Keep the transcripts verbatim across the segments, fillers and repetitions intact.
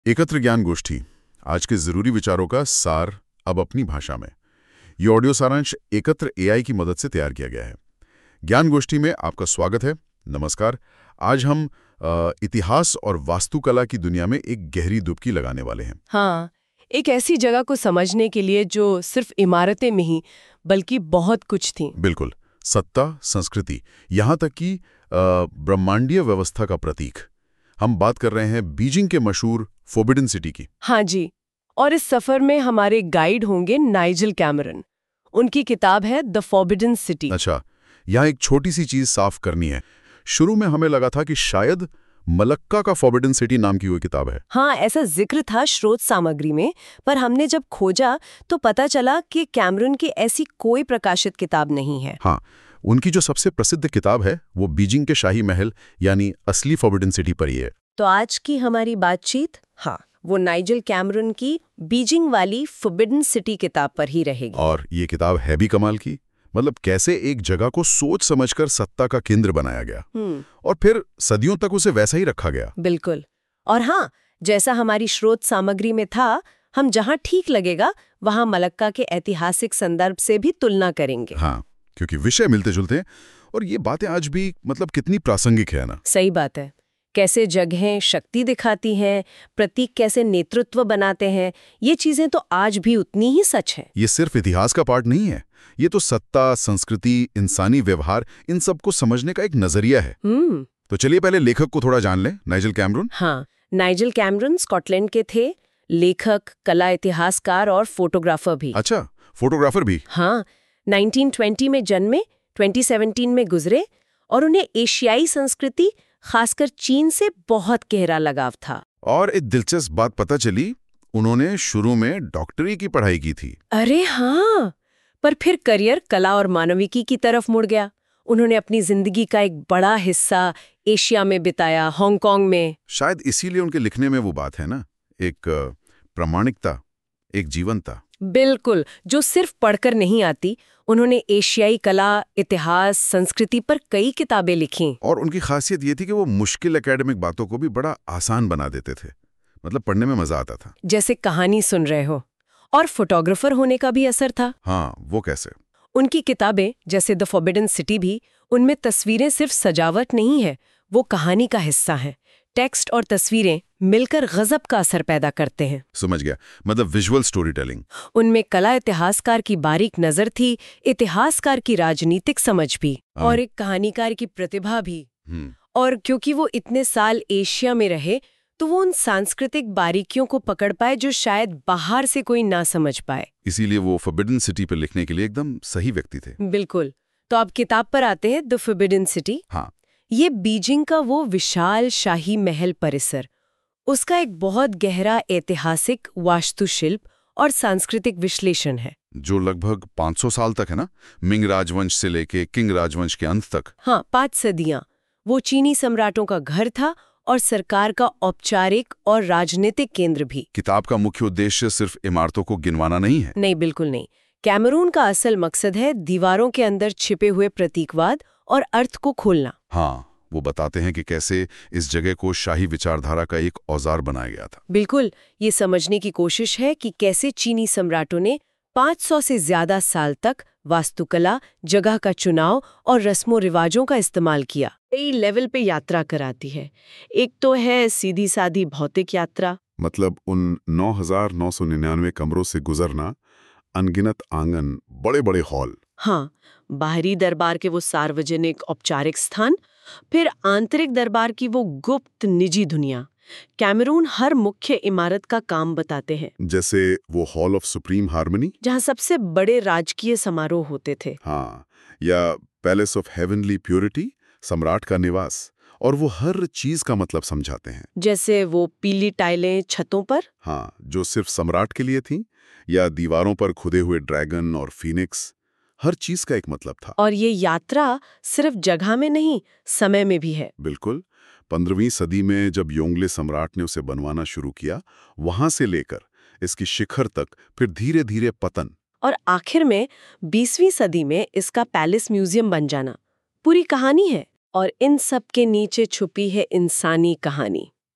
एकत्र ज्ञान गोष्ठी, आज के जरूरी विचारों का सार अब अपनी भाषा में। ये ऑडियो सारांश एकत्र एआई की मदद से तैयार किया गया है। ज्ञान गोष्ठी में आपका स्वागत है। नमस्कार। आज हम अ, इतिहास और वास्तुकला की दुनिया में एक गहरी डुबकी लगाने वाले हैं। हाँ, एक ऐसी जगह को समझने के लिए जो सिर्फ इमारतें नहीं बल्कि बहुत कुछ थी। बिल्कुल, सत्ता, संस्कृति, यहाँ तक कि अ, ब्रह्मांडीय व्यवस्था का प्रतीक। हम बात कर रहे हैं बीजिंग के मशहूर फोर्बिडन सिटी की। हाँ जी, और इस सफर में हमारे गाइड होंगे नाइजल कैमरन। उनकी किताब है द फॉरबिडन सिटी। अच्छा, यहाँ एक छोटी सी चीज साफ करनी है। शुरू में हमें लगा था कि शायद मलक्का का फॉरबिडन सिटी नाम की कोई किताब है। हाँ, ऐसा जिक्र था स्रोत सामग्री में, पर हमने जब खोजा तो पता चला कि कैमरन की ऐसी कोई प्रकाशित किताब नहीं है। हाँ, उनकी जो सबसे प्रसिद्ध किताब है वो बीजिंग के शाही महल यानी असली फॉरबिडन सिटी पर ही है। तो आज की हमारी बातचीत, हाँ, वो नाइजल कैमरन की बीजिंग वाली फॉरबिडन सिटी किताब पर ही रहेगी। और ये किताब है भी कमाल की। मतलब कैसे एक जगह को सोच समझकर सत्ता का केंद्र बनाया गया हम्म, और फिर सदियों तक उसे वैसा ही रखा गया। बिल्कुल। और हाँ, जैसा हमारी स्रोत सामग्री में था, हम जहाँ ठीक लगेगा वहाँ मलक्का के ऐतिहासिक संदर्भ से भी तुलना करेंगे। हाँ, क्योंकि विषय मिलते जुलते हैं और ये बातें आज भी मतलब कितनी प्रासंगिक है ना। सही बात है। कैसे जगहें शक्ति दिखाती हैं, प्रतीक कैसे नेतृत्व बनाते हैं, ये चीजें तो आज भी उतनी ही सच हैं। ये सिर्फ इतिहास का पार्ट नहीं है, ये तो सत्ता, संस्कृति, इंसानी व्यवहार, इन सबको समझने का एक नजरिया है। हम्म, तो चलिए पहले लेखक को थोड़ा जान लें, नाइजल कैमरून। हाँ, नाइजल कैमरन स्कॉटलैंड के थे, लेखक, कला इतिहासकार और फोटोग्राफर भी। अच्छा, फोटोग्राफर भी। हाँ, नाइनटीन ट्वेंटी में जन्मे, ट्वेंटी सेवनटीन में गुजरे और उन्हें एशियाई संस्कृति, खासकर चीन से बहुत गहरा लगाव था। और एक दिलचस्प बात पता चली, उन्होंने शुरू में डॉक्टरी की पढ़ाई की थी। अरे हाँ, पर फिर करियर कला और मानविकी की तरफ मुड़ गया। उन्होंने अपनी जिंदगी का एक बड़ा हिस्सा एशिया में बिताया, हांगकांग में। शायद इसीलिए उनके लिखने में वो बात है ना, एक अ, प्रामाणिकता, एक जीवंतता। बिल्कुल, जो सिर्फ पढ़कर नहीं आती। उन्होंने एशियाई कला, इतिहास, संस्कृति पर कई किताबें लिखीं। और उनकी खासियत ये थी कि वो मुश्किल एकेडमिक बातों को भी बड़ा आसान बना देते थे। मतलब पढ़ने में मजा आता था। जैसे कहानी सुन रहे हो। और फोटोग्राफर होने का भी असर था। हाँ, वो कैसे? उनकी किताबें जैसे द फॉरबिडन सिटी भी, उनमें तस्वीरें सिर्फ सजावट नहीं है, वो कहानी का हिस्सा है। टेक्स्ट और तस्वीरें मिलकर गजब का असर पैदा करते हैं। समझ गया, मतलब विजुअल स्टोरी टेलिंग। उनमें कला इतिहासकार की बारीक नजर थी, इतिहासकार की राजनीतिक समझ भी, हाँ। और एक कहानीकार की प्रतिभा भी। हम्म, और क्योंकि वो इतने साल एशिया में रहे, तो वो उन सांस्कृतिक बारीकियों को पकड़ पाए जो शायद बाहर से कोई ना समझ पाए। इसीलिए वो फॉरबिडन सिटी पर लिखने के लिए एकदम सही व्यक्ति थे। बिल्कुल। तो अब किताब पर आते हैं, द फॉरबिडन सिटी। हाँ, ये बीजिंग का वो विशाल शाही महल परिसर, उसका एक बहुत गहरा ऐतिहासिक, वास्तुशिल्प और सांस्कृतिक विश्लेषण है। जो लगभग पाँच सौ साल तक है ना, मिंग राजवंश से लेके किंग राजवंश के अंत तक। हाँ, पांच सदियां। वो चीनी सम्राटों का घर था और सरकार का औपचारिक और राजनीतिक केंद्र भी। किताब का मुख्य उद्देश्य सिर्फ इमारतों को गिनवाना नहीं है। नहीं, बिल्कुल नहीं। कैमरून का असल मकसद है दीवारों के अंदर छिपे हुए प्रतीकवाद और अर्थ को खोलना। हाँ, वो बताते हैं कि कैसे इस जगह को शाही विचारधारा का एक औजार बनाया गया था। बिल्कुल, ये समझने की कोशिश है कि कैसे चीनी सम्राटों ने पाँच सौ से ज्यादा साल तक वास्तुकला, जगह का चुनाव और रस्मों रिवाजों का इस्तेमाल किया। कई लेवल पे यात्रा कराती है। एक तो है सीधी सादी भौतिक यात्रा। मतलब उन नौ हजार नौ सौ निन्यानवे कमरों से गुजरना, अनगिनत आंगन, बड़े बड़े हॉल। हाँ, बाहरी दरबार के वो सार्वजनिक औपचारिक स्थान, फिर आंतरिक दरबार की वो गुप्त निजी दुनिया। कैमरून हर मुख्य इमारत का काम बताते हैं। जैसे वो हॉल ऑफ सुप्रीम हार्मनी, जहाँ सबसे बड़े राजकीय समारोह होते थे। हाँ, या पैलेस ऑफ हेवनली प्योरिटी, सम्राट का निवास। और वो हर चीज का मतलब समझाते हैं। जैसे वो पीली टाइलें छतों पर, हाँ, जो सिर्फ सम्राट के लिए थीं, या दीवारों पर खुदे हुए ड्रैगन और फीनिक्स, हर चीज का एक मतलब था। और ये यात्रा सिर्फ जगह में नहीं, समय में भी है। बिल्कुल, पंद्रहवीं सदी में जब योंगले सम्राट ने उसे बनवाना शुरू किया, वहां से लेकर इसकी शिखर तक, फिर धीरे धीरे पतन, और आखिर में बीसवीं सदी में इसका पैलेस म्यूजियम बन जाना, पूरी कहानी है। और इन सब के नीचे छुपी है इंसानी कहानी।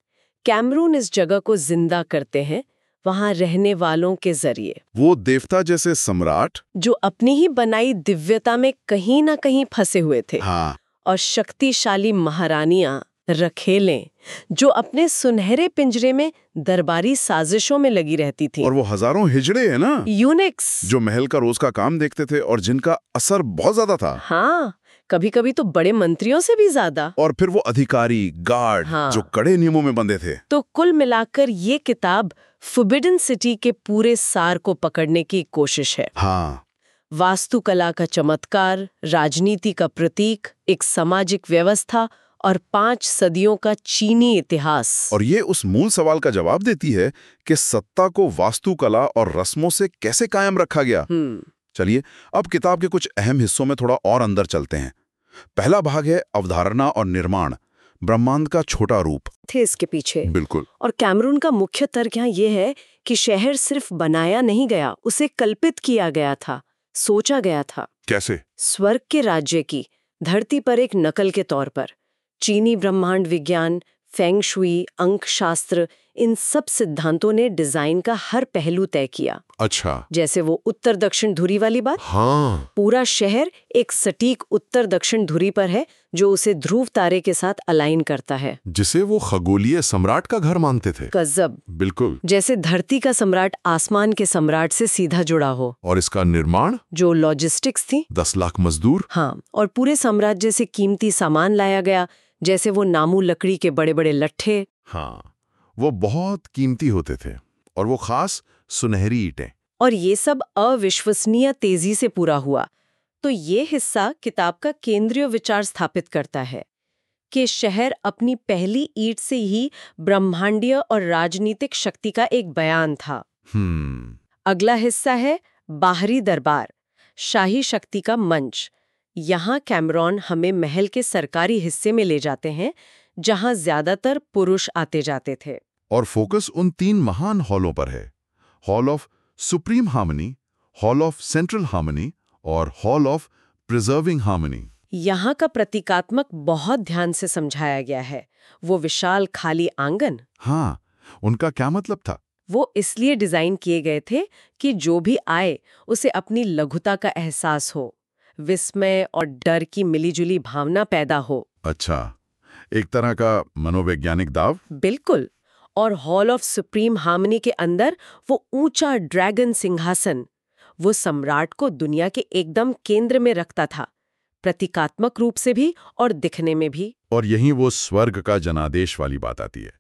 कैमरून इस जगह को जिंदा करते हैं वहां रहने वालों के जरिए, वो देवता जैसे सम्राट जो अपनी ही बनाई दिव्यता में कहीं ना कहीं फंसे हुए थे। हाँ और शक्तिशाली महारानियां, रखेलें, जो अपने सुनहरे पिंजरे में दरबारी साजिशों में लगी रहती थी। और वो हजारों हिजड़े हैं ना, यूनिक्स, जो महल का रोज का काम देखते थे और जिनका असर बहुत ज्यादा था। हाँ, कभी कभी तो बड़े मंत्रियों से भी ज्यादा। और फिर वो अधिकारी, गार्ड, हाँ। जो कड़े नियमों में बंधे थे। तो कुल मिलाकर ये किताब फॉरबिडन सिटी के पूरे सार को पकड़ने की कोशिश है। हाँ, वास्तुकला का चमत्कार, राजनीति का प्रतीक, एक सामाजिक व्यवस्था और पांच सदियों का चीनी इतिहास। और ये उस मूल सवाल का जवाब देती है कि सत्ता को वास्तुकला और रस्मों से कैसे कायम रखा गया। हम्म चलिए अब किताब के कुछ अहम हिस्सों में थोड़ा और अंदर चलते हैं। पहला भाग है अवधारणा और निर्माण, ब्रह्मांड का छोटा रूप थे इसके पीछे। बिल्कुल। और कैमरून का मुख्य तर्क यहाँ ये है कि शहर सिर्फ बनाया नहीं गया, उसे कल्पित किया गया था, सोचा गया था। कैसे? स्वर्ग के राज्य की धरती पर एक नकल के तौर पर। चीनी ब्रह्मांड विज्ञान, फेंग शुई, अंक शास्त्र, इन सब सिद्धांतों ने डिजाइन का हर पहलू तय किया। अच्छा। जैसे वो उत्तर दक्षिण धुरी वाली बात। हाँ। पूरा शहर एक सटीक उत्तर दक्षिण धुरी पर है, जो उसे ध्रुव तारे के साथ अलाइन करता है, जिसे वो खगोलीय सम्राट का घर मानते थे। गजब। बिल्कुल। जैसे धरती का सम्राट आसमान के सम्राट से सीधा जुड़ा हो। और इसका निर्माण? जो लॉजिस्टिक्स थी, दस लाख मजदूर। हाँ, और पूरे साम्राज्य से कीमती सामान लाया गया, जैसे वो नामू लकड़ी के बड़े बड़े लट्ठे। हाँ, वो बहुत कीमती होते थे, और वो खास सुनहरी ईंटें। और ये सब अविश्वसनीय तेजी से पूरा हुआ। तो ये हिस्सा किताब का केंद्रीय विचार स्थापित करता है कि शहर अपनी पहली ईंट से ही ब्रह्मांडीय और राजनीतिक शक्ति का एक बयान था। हम्म अगला हिस्सा है बाहरी दरबार, शाही शक्ति का मंच। यहाँ कैमरॉन हमें महल के सरकारी हिस्से में ले जाते हैं, जहाँ ज्यादातर पुरुष आते जाते थे। और फोकस उन तीन महान हॉलों पर है, Hall of Supreme Harmony, Hall of Central Harmony और हॉल ऑफ प्रिजर्विंग हार्मनी। यहाँ का प्रतीकात्मक बहुत ध्यान से समझाया गया है। वो विशाल खाली आंगन, हाँ, उनका क्या मतलब था? वो इसलिए डिजाइन किए गए थे कि जो भी आए उसे अपनी लघुता का एहसास हो, विस्मय और डर की मिलीजुली भावना पैदा हो। अच्छा, एक तरह का मनोवैज्ञानिक दाव। बिल्कुल। और हॉल ऑफ सुप्रीम हार्मनी के अंदर वो ऊंचा ड्रैगन सिंहासन, वो सम्राट को दुनिया के एकदम केंद्र में रखता था, प्रतीकात्मक रूप से भी और दिखने में भी। और यहीं वो स्वर्ग का जनादेश वाली बात आती है,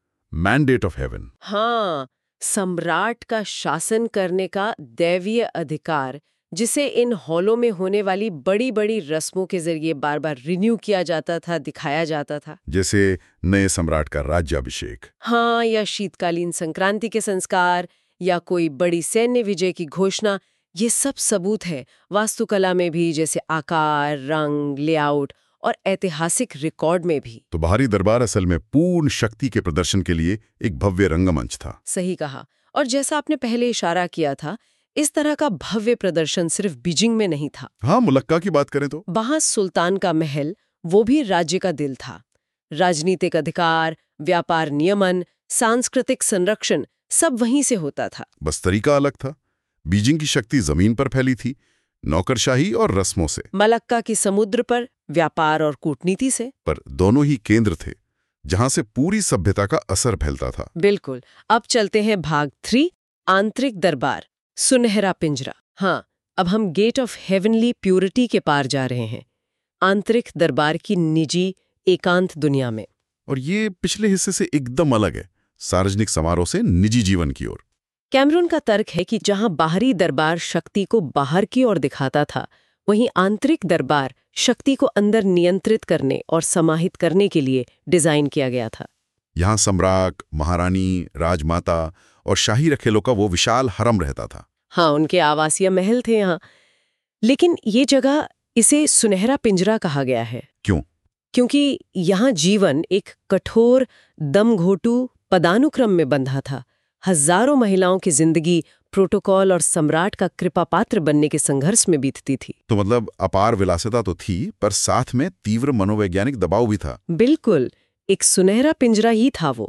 मैंडेट ऑफ हेवन। हाँ, सम्राट का शासन करने का दैवीय अधिकार, जिसे इन हॉलों में होने वाली बड़ी बड़ी रस्मों के जरिए बार बार रिन्यू किया जाता था, दिखाया जाता था। जैसे नए सम्राट का राज्याभिषेक। हाँ, या शीतकालीन संक्रांति के संस्कार, या कोई बड़ी सैन्य विजय की घोषणा। ये सब सबूत है वास्तुकला में भी, जैसे आकार, रंग, लेआउट और ऐतिहासिक रिकॉर्ड में भी। तो बाहरी दरबार असल में पूर्ण शक्ति के प्रदर्शन के लिए एक भव्य रंगमंच था। सही कहा। और जैसा आपने पहले इशारा किया था, इस तरह का भव्य प्रदर्शन सिर्फ बीजिंग में नहीं था। हाँ, मुलक्का की बात करें तो वहां सुल्तान का महल, वो भी राज्य का दिल था। राजनीतिक अधिकार, व्यापार नियमन, सांस्कृतिक संरक्षण सब वहीं से होता था। बस तरीका अलग था। बीजिंग की शक्ति जमीन पर फैली थी, नौकरशाही और रस्मों से। मलक्का की समुद्र पर, व्यापार और कूटनीति से। पर दोनों ही केंद्र थे जहां से पूरी सभ्यता का असर फैलता था। बिल्कुल। अब चलते हैं भाग थ्री, आंतरिक दरबार, सुनहरा पिंजरा। हाँ, अब हम गेट ऑफ हेवनली प्यूरिटी के पार जा रहे हैं, आंतरिक दरबार की निजी एकांत दुनिया में। और ये पिछले हिस्से से एकदम अलग है, सार्वजनिक समारोह से निजी जीवन की ओर। कैमरून का तर्क है कि जहां बाहरी दरबार शक्ति को बाहर की ओर दिखाता था, वहीं आंतरिक दरबार शक्ति को अंदर नियंत्रित करने और समाहित करने के लिए डिजाइन किया गया था। यहाँ सम्राट, महारानी, राजमाता और शाही रखेलों का वो विशाल हरम रहता था। हाँ, उनके आवासीय महल थे यहाँ। लेकिन ये जगह, इसे सुनहरा पिंजरा कहा गया है। क्यों? क्योंकि यहाँ जीवन एक कठोर, दमघोटू पदानुक्रम में बंधा था। हजारों महिलाओं की जिंदगी प्रोटोकॉल और सम्राट का कृपा पात्र बनने के संघर्ष में बीतती थी। तो मतलब अपार विलासिता तो थी, पर साथ में तीव्र मनोवैज्ञानिक दबाव भी था। बिल्कुल, एक सुनहरा पिंजरा ही था वो।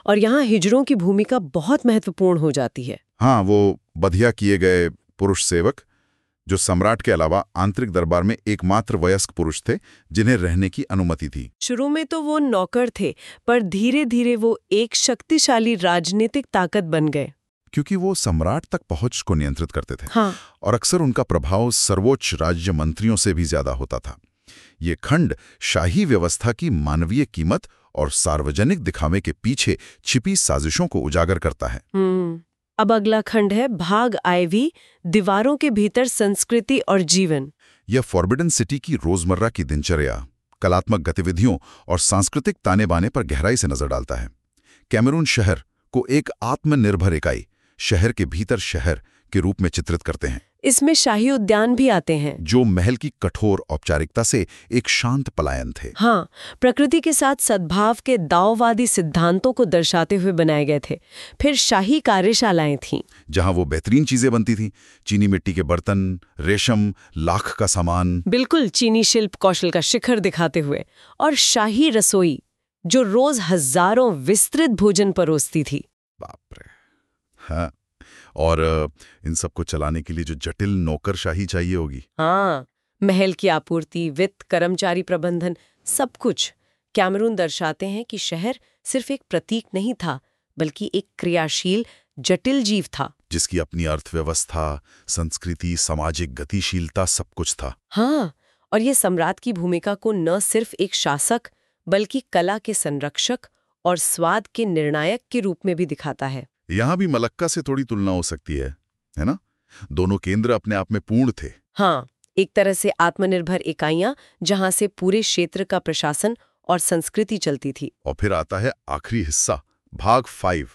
और यहाँ हिजड़ों की भूमिका बहुत महत्वपूर्ण हो जाती है। हाँ, वो बधिया किए गए पुरुष सेवक जो सम्राट के अलावा आंतरिक दरबार में एकमात्र वयस्क पुरुष थे जिन्हें रहने की अनुमति थी। शुरू में तो वो नौकर थे, पर धीरे धीरे वो एक शक्तिशाली राजनीतिक ताकत बन गए, क्योंकि वो सम्राट तक पहुंच को नियंत्रित करते थे। हाँ। और अक्सर उनका प्रभाव सर्वोच्च राज्य मंत्रियों से भी ज्यादा होता था। ये खंड शाही व्यवस्था की मानवीय कीमत और सार्वजनिक दिखावे के पीछे छिपी साजिशों को उजागर करता है। हम्म अब अगला खंड है भाग आईवी, दीवारों के भीतर संस्कृति और जीवन। यह फॉरबिडन सिटी की रोजमर्रा की दिनचर्या, कलात्मक गतिविधियों और सांस्कृतिक ताने बाने पर गहराई से नजर डालता है। कैमरून शहर को एक आत्मनिर्भर इकाई, शहर के भीतर शहर के रूप में चित्रित करते हैं। इसमें शाही उद्यान भी आते हैं, जो महल की कठोर औपचारिकता से एक शांत पलायन थे। हाँ, प्रकृति के साथ सद्भाव के दाववादी सिद्धांतों को दर्शाते हुए बनाए गए थे। फिर शाही कार्यशालाएं थीं, जहां वो बेहतरीन चीजें बनती थीं, चीनी मिट्टी के बर्तन, रेशम, लाख का सामान, बिल्कुल चीनी शिल्प कौशल का शिखर दिखाते हुए, और शाही रसोई जो रोज हजारों विस्तृत भोजन परोसती थी। बाप रे। हाँ, और इन सबको चलाने के लिए जो जटिल नौकरशाही चाहिए होगी। हाँ, महल की आपूर्ति, वित्त, कर्मचारी प्रबंधन, सब कुछ। कैमरून दर्शाते हैं कि शहर सिर्फ एक प्रतीक नहीं था, बल्कि एक क्रियाशील जटिल जीव था, जिसकी अपनी अर्थव्यवस्था, संस्कृति, सामाजिक गतिशीलता सब कुछ था। हाँ, और ये सम्राट की भूमिका को न सिर्फ एक शासक, बल्कि कला के संरक्षक और स्वाद के निर्णायक के रूप में भी दिखाता है। यहाँ भी मलक्का से थोड़ी तुलना हो सकती है, है ना? दोनों केंद्र अपने आप में पूर्ण थे। हाँ, एक तरह से आत्मनिर्भर इकाइयां जहां से पूरे क्षेत्र का प्रशासन और संस्कृति चलती थी। और फिर आता है आखिरी हिस्सा, भाग फाइव,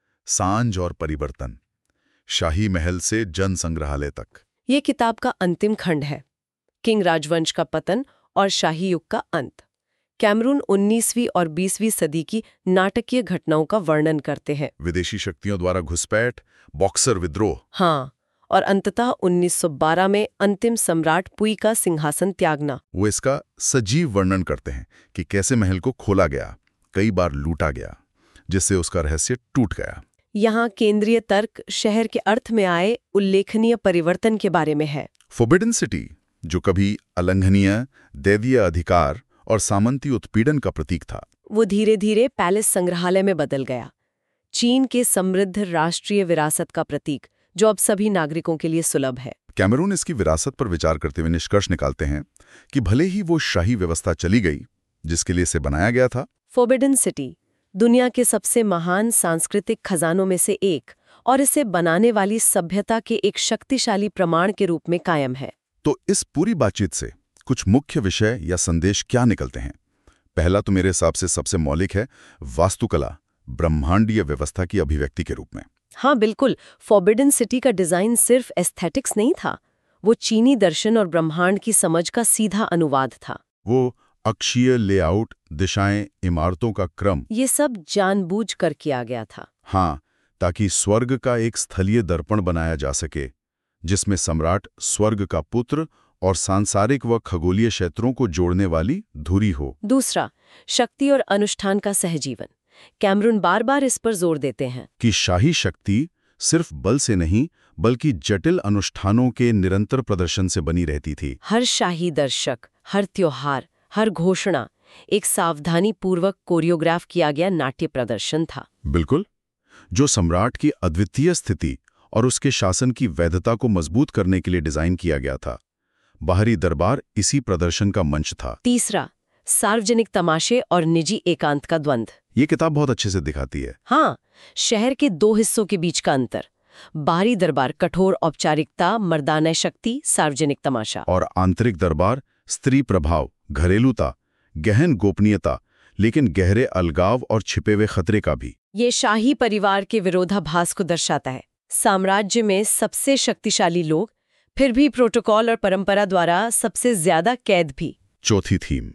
सांझ और परिवर्तन, शाही महल से जन संग्रहालय तक। ये किताब का अंतिम खंड है, किंग राजवंश का पतन और शाही युग का अंत। कैमरून उन्नीसवीं और बीसवीं सदी की नाटकीय घटनाओं का वर्णन करते हैं। विदेशी शक्तियों द्वारा घुसपैठ, बॉक्सर विद्रोह, हाँ, और अंततः उन्नीस सौ बारह में अंतिम सम्राट पुई का सिंहासन त्यागना। वो इसका सजीव वर्णन करते हैं कि कैसे महल को खोला गया, कई बार लूटा गया, जिससे उसका रहस्य टूट गया। यहाँ केंद्रीय तर्क शहर के अर्थ में आए उल्लेखनीय परिवर्तन के बारे में है। फॉरबिडन सिटी, जो कभी अलंघनीय दैवीय अधिकार और सामंती उत्पीड़न का प्रतीक था, वो धीरे धीरे पैलेस संग्रहालय में बदल गया, चीन के समृद्ध राष्ट्रीय विरासत का प्रतीक, जो अब सभी नागरिकों के लिए सुलभ है। कैमरून इसकी विरासत पर विचार करते हुए निष्कर्ष निकालते हैं कि भले ही वो शाही व्यवस्था चली गई जिसके लिए इसे बनाया गया था, फॉरबिडन सिटी दुनिया के सबसे महान सांस्कृतिक खजानों में से एक और इसे बनाने वाली सभ्यता के एक शक्तिशाली प्रमाण के रूप में कायम है। तो इस पूरी बातचीत से कुछ मुख्य विषय या संदेश क्या निकलते हैं? पहला तो मेरे हिसाब से सबसे मौलिक है वास्तुकला ब्रह्मांडीय व्यवस्था की अभिव्यक्ति के रूप में। हाँ बिल्कुल, फॉरबिडन सिटी का डिजाइन सिर्फ एस्थेटिक्स नहीं था, वो चीनी दर्शन और ब्रह्मांड की समझ का सीधा अनुवाद था। वो अक्षीय लेआउट, दिशाएं, इमारतों का क्रम, ये सब जानबूझकर किया गया था। हाँ, ताकि स्वर्ग का एक स्थलीय दर्पण बनाया जा सके जिसमें सम्राट, स्वर्ग का पुत्र और सांसारिक व खगोलीय क्षेत्रों को जोड़ने वाली धुरी हो। दूसरा, शक्ति और अनुष्ठान का सहजीवन। कैमरून बार बार इस पर जोर देते हैं कि शाही शक्ति सिर्फ बल से नहीं बल्कि जटिल अनुष्ठानों के निरंतर प्रदर्शन से बनी रहती थी। हर शाही दर्शक, हर त्योहार, हर घोषणा एक सावधानी पूर्वक कोरियोग्राफ किया गया नाट्य प्रदर्शन था। बिल्कुल, जो सम्राट की अद्वितीय स्थिति और उसके शासन की वैधता को मजबूत करने के लिए डिजाइन किया गया था। बाहरी दरबार इसी प्रदर्शन का मंच था। तीसरा, सार्वजनिक तमाशे और निजी एकांत का द्वंद्व। ये किताब बहुत अच्छे से दिखाती है। हाँ, शहर के दो हिस्सों के बीच का अंतर। बाहरी दरबार कठोर औपचारिकता, मर्दाना शक्ति, सार्वजनिक तमाशा। और आंतरिक दरबार स्त्री प्रभाव, घरेलूता, गहन गोपनीयता, लेकिन गहरे अलगाव और छिपे हुए खतरे का भी। ये शाही परिवार के विरोधाभास को दर्शाता है। साम्राज्य में सबसे शक्तिशाली लोग, फिर भी प्रोटोकॉल और परंपरा द्वारा सबसे ज्यादा कैद भी। चौथी थीम,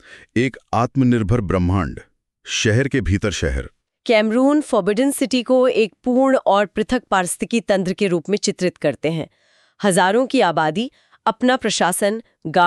एक आत्मनिर्भर ब्रह्मांड, शहर के भीतर शहर। कैमरून फॉरबिडन सिटी को एक पूर्ण और पृथक पारिस्थितिकी तंत्र के रूप में चित्रित करते हैं। हजारों की आबादी, अपना प्रशासन, गार्ड,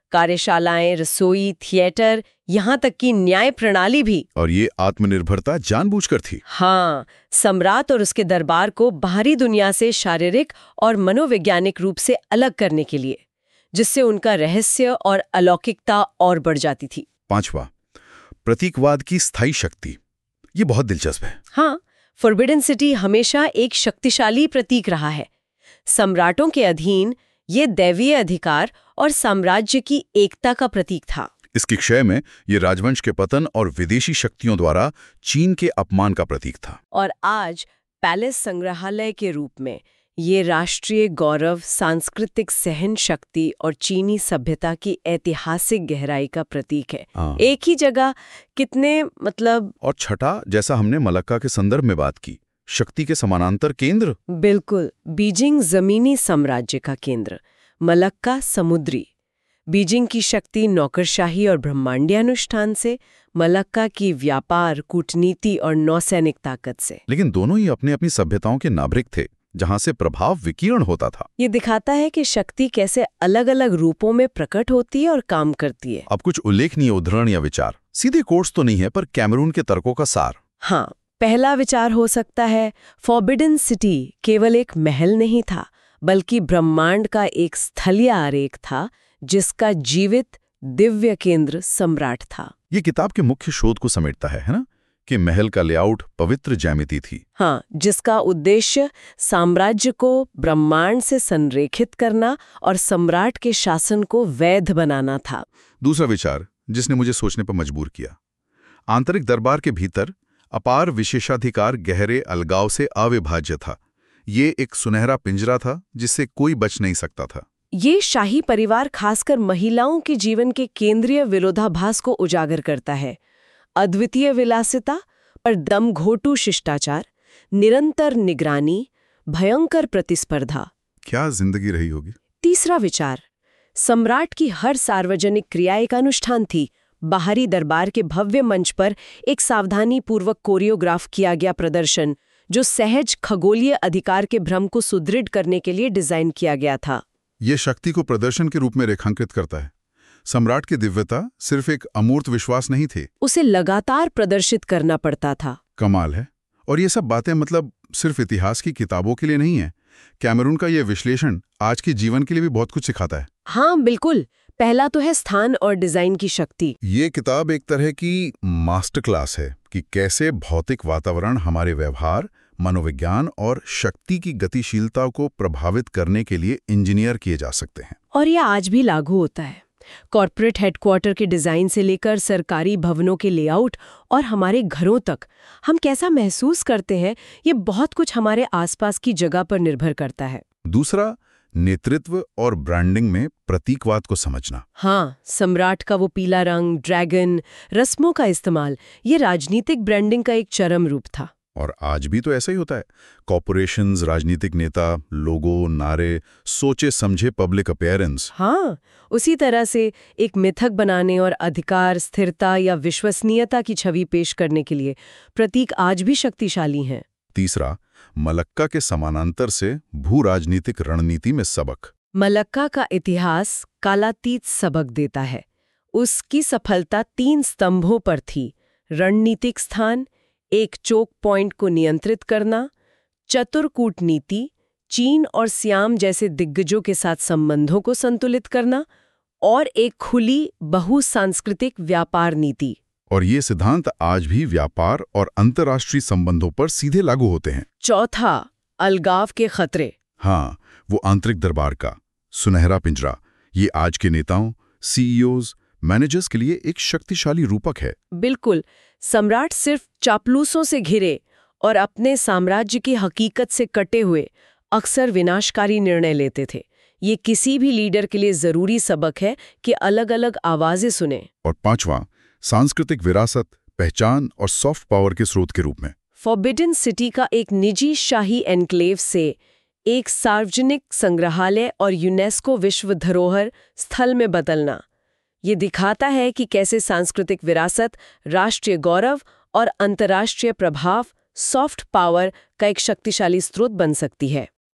कार्यशालाएं, रसोई, थिएटर, यहाँ तक कि न्याय प्रणाली भी। और ये आत्मनिर्भरता जानबूझकर थी। हाँ, सम्राट और उसके दरबार को बाहरी दुनिया से शारीरिक और मनोवैज्ञानिक रूप से अलग करने के लिए, जिससे उनका रहस्य और अलौकिकता और बढ़ जाती थी। पांचवा, प्रतीकवाद की स्थायी शक्ति। ये बहुत दिलचस्प है। हाँ, फॉरबिडन सिटी हमेशा एक शक्तिशाली प्रतीक रहा है। सम्राटों के अधीन ये दैवीय अधिकार और साम्राज्य की एकता का प्रतीक था। इसकी क्षय में ये राजवंश के पतन और विदेशी शक्तियों द्वारा चीन के अपमान का प्रतीक था। और आज पैलेस संग्रहालय के रूप में ये राष्ट्रीय गौरव, सांस्कृतिक सहन शक्ति और चीनी सभ्यता की ऐतिहासिक गहराई का प्रतीक है। हाँ। एक ही जगह कितने मतलब। और छठा, जैसा हमने मलक्का के संदर्भ में बात की, शक्ति के समानांतर केंद्र। बिल्कुल, बीजिंग जमीनी साम्राज्य का केंद्र, मलक्का समुद्री। बीजिंग की शक्ति नौकरशाही और ब्रह्मांडीय अनुष्ठान से, मलक्का की व्यापार, कूटनीति और नौसैनिक ताकत से। लेकिन दोनों ही अपने अपनी सभ्यताओं के नागरिक थे, जहां से प्रभाव विकीर्ण होता था। ये दिखाता है कि शक्ति कैसे अलग अलग रूपों में प्रकट होती है और काम करती है। अब कुछ उल्लेखनीय उदाहरण या विचार, सीधे कोट्स तो नहीं है, पर कैमरून के तर्कों का सार। हाँ, पहला विचार हो सकता है, फॉरबिडन सिटी केवल एक महल नहीं था, बल्कि ब्रह्मांड का एक स्थलीय आरेख था, जिसका जीवित दिव्य केंद्र सम्राट था। ये किताब के मुख्य शोध को समेटता है, है ना? कि महल का लेआउट पवित्र ज्यामिति थी। हाँ, जिसका उद्देश्य साम्राज्य को ब्रह्मांड से संरेखित करना और सम्राट के शासन को वैध बनाना था। दूसरा विचार, जिसने मुझे सोचने पर मजबूर किया, आंतरिक दरबार के भीतर अपार विशेषाधिकार गहरे अलगाव से अविभाज्य था। ये एक सुनहरा पिंजरा था जिससे कोई बच नहीं सकता था। ये शाही परिवार खासकर महिलाओं के जीवन के केंद्रीय विरोधाभास को उजागर करता है। अद्वितीय विलासिता पर दमघोटू शिष्टाचार, निरंतर निगरानी, भयंकर प्रतिस्पर्धा। क्या जिंदगी रही होगी। तीसरा विचार, सम्राट की हर सार्वजनिक क्रिया एक अनुष्ठान थी। बाहरी दरबार के भव्य मंच पर एक सावधानी पूर्वक कोरियोग्राफ किया गया प्रदर्शन, जो सहज खगोलीय अधिकार के भ्रम को सुदृढ़ करने के लिए डिजाइन किया गया था। ये शक्ति को प्रदर्शन के रूप में रेखांकित करता है। सम्राट की दिव्यता सिर्फ एक अमूर्त विश्वास नहीं थी, उसे लगातार प्रदर्शित करना पड़ता था। कमाल है। और ये सब बातें मतलब सिर्फ इतिहास की किताबों के लिए नहीं है। कैमरून का ये विश्लेषण आज के जीवन के लिए भी बहुत कुछ सिखाता है। हाँ बिल्कुल। पहला तो है स्थान और डिजाइन की शक्ति। ये किताब एक तरह की मास्टर क्लास है कि कैसे भौतिक वातावरण हमारे व्यवहार, मनोविज्ञान और शक्ति की गतिशीलता को प्रभावित करने के लिए इंजीनियर किए जा सकते हैं। और यह आज भी लागू होता है। कॉर्पोरेट हेडक्वार्टर के डिजाइन से लेकर सरकारी भवनों के लेआउट और हमारे घरों तक हम कैसा महसूस करते हैं, ये बहुत कुछ हमारे आसपास की जगह पर निर्भर करता है। दूसरा, नेतृत्व और ब्रांडिंग में प्रतीकवाद को समझना। हाँ, सम्राट का वो पीला रंग, ड्रैगन, रस्मों का इस्तेमाल, ये राजनीतिक ब्रांडिंग का एक चरम रूप था। और आज भी तो ऐसा ही होता है। कॉर्पोरेशंस, राजनीतिक नेता, लोगो, नारे, सोचे समझे पब्लिक अपीयरेंस। हाँ, उसी तरह से एक मिथक बनाने और अधिकार, स्थिरता या विश्वसनीयता की छवि पेश करने के लिए प्रतीक आज भी शक्तिशाली हैं। तीसरा, मलक्का के समानांतर से भू राजनीतिक रणनीति में सबक। मलक्का का इतिहास कालातीत सबक देता है। उसकी सफलता तीन स्तंभों पर थी: रणनीतिक स्थान, एक चोक पॉइंट को नियंत्रित करना, चतुर कूटनीति, चीन और सियाम जैसे दिग्गजों के साथ संबंधों को संतुलित करना, और एक खुली बहुसांस्कृतिक व्यापार नीति। और ये सिद्धांत आज भी व्यापार और अंतर्राष्ट्रीय संबंधों पर सीधे लागू होते हैं। चौथा, अलगाव के खतरे। हाँ, वो आंतरिक दरबार का सुनहरा पिंजरा, ये आज के नेताओं, सीईओज, मैनेजर्स के लिए एक शक्तिशाली रूपक है। बिल्कुल, सम्राट सिर्फ चापलूसों से घिरे और अपने साम्राज्य की हकीकत से कटे हुए अक्सर विनाशकारी निर्णय लेते थे। ये किसी भी लीडर के लिए जरूरी सबक है कि अलग-अलग आवाजें सुने। और पांचवा, सांस्कृतिक विरासत, पहचान और सॉफ्ट पावर के स्रोत के रूप में। फॉरबिडन सिटी का एक निजी शाही एन्क्लेव से एक सार्वजनिक संग्रहालय और यूनेस्को विश्व धरोहर स्थल में बदलना, ये दिखाता है कि कैसे सांस्कृतिक विरासत, राष्ट्रीय गौरव और अंतर्राष्ट्रीय प्रभाव सॉफ्ट पावर का एक शक्तिशाली स्रोत बन सकती है।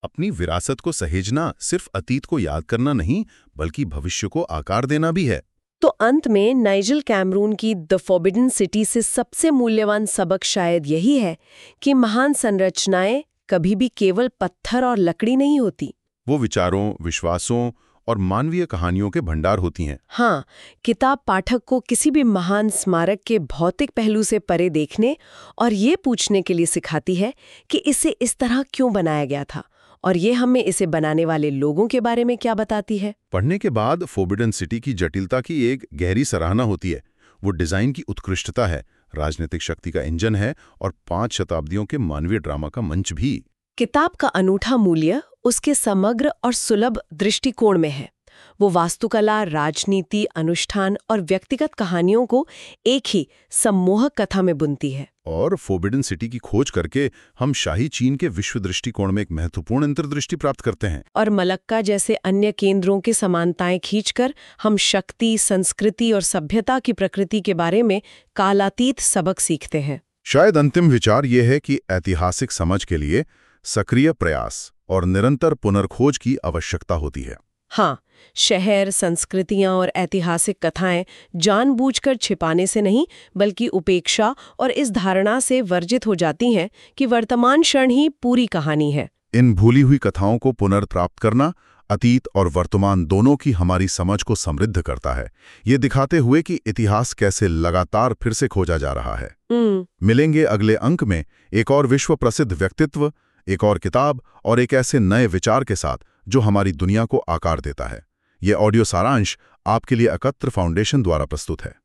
अपनी विरासत को सहेजना सिर्फ अतीत को याद करना नहीं, बल्कि भविष्य को आकार देना भी है। तो अंत में नाइजल कैमरून की द फॉरबिडन सिटी से सबसे मूल्यवान सबक शायद यही है कि महान संरचनाएं कभी भी केवल पत्थर और लकड़ी नहीं होती। वो विचारों, विश्वासों और मानवीय कहानियों के भंडार होती हैं। हाँ, किताब पाठक को किसी भी महान स्मारक के भौतिक पहलू से परे देखने और ये पूछने के लिए सिखाती है कि इसे इस तरह क्यों बनाया गया था, और ये हमें इसे बनाने वाले लोगों के बारे में क्या बताती है। पढ़ने के बाद फॉरबिडन सिटी की जटिलता की एक गहरी सराहना होती है। वो डिजाइन की उत्कृष्टता है, राजनीतिक शक्ति का इंजन है और पांच शताब्दियों के मानवीय ड्रामा का मंच भी। किताब का अनूठा मूल्य उसके समग्र और सुलभ दृष्टिकोण में है। वो वास्तुकला, राजनीति, अनुष्ठान और व्यक्तिगत कहानियों को एक ही सम्मोहक कथा में बुनती है। और फॉरबिडन सिटी की खोज करके हम शाही चीन के विश्व दृष्टिकोण में एक महत्वपूर्ण अंतर्दृष्टि प्राप्त करते हैं। और मलक्का जैसे अन्य केंद्रों की समानताएं खींचकर हम शक्ति, संस्कृति और सभ्यता की प्रकृति के बारे में कालातीत सबक सीखते हैं। शायद अंतिम विचार ये है कि ऐतिहासिक समझ के लिए सक्रिय प्रयास और निरंतर पुनर्खोज की आवश्यकता होती है। हाँ, शहर, संस्कृतियां और ऐतिहासिक कथाएं जानबूझकर छिपाने से नहीं, बल्कि उपेक्षा और इस धारणा से वर्जित हो जाती हैं कि वर्तमान क्षण ही पूरी कहानी है। इन भूली हुई कथाओं को पुनर्प्राप्त करना अतीत और वर्तमान दोनों की हमारी समझ को समृद्ध करता है, ये दिखाते हुए कि इतिहास कैसे लगातार फिर से खोजा जा रहा है। मिलेंगे अगले अंक में एक और विश्व प्रसिद्ध व्यक्तित्व, एक और किताब और एक ऐसे नए विचार के साथ जो हमारी दुनिया को आकार देता है। ये ऑडियो सारांश आपके लिए एकत्र फाउंडेशन द्वारा प्रस्तुत है।